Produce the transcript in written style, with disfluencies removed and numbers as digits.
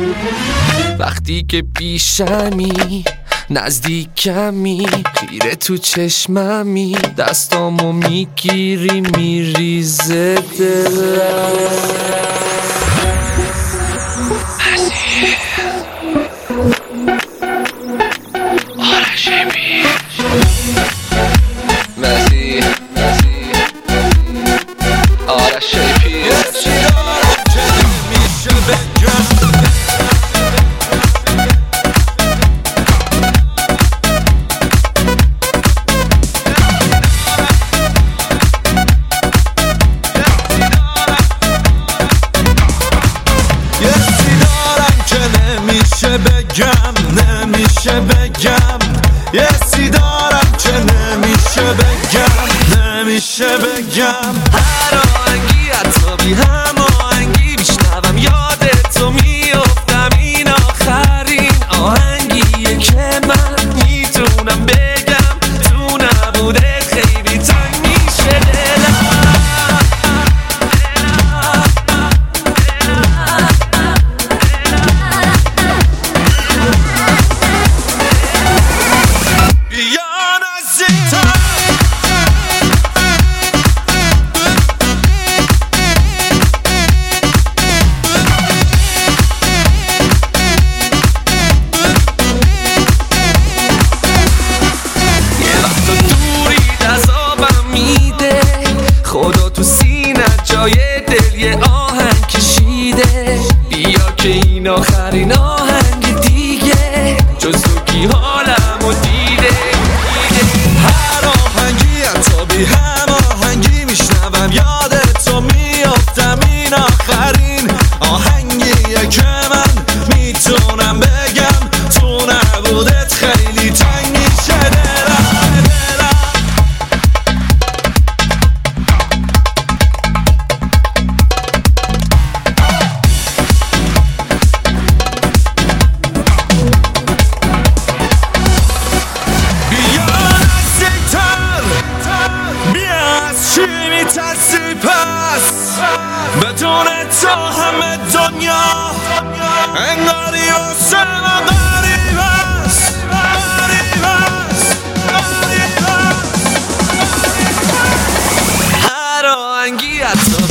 وقتی که پیشمی نزدیکمی خیره تو چشممی دستامو میگیری میریزه دلم نمیشه بگم یه سی دارم که نمیشه بگم هر آهنگی حتی بی هماهنگی میشنوم یادتو میافتم این آخرین آهنگیه که من میتونم بگم تو نبودت خیلی تنگ میشه دلم خدا تو سینه جای دل یه آهنگ کشیده بیا که این آخرین آهنگ دیگه جز تو کی حالمو دیده هر آهنگی حتی بی هم آهنگی میشنوم یادتو میافتم این آخرین آهنگیه که من میتونم بگم تو نبودت خیلی تنگ میشه دلم میترسی پس بدون تو همه دنیا انگاری واسه من غریب است هر آهنگی حتی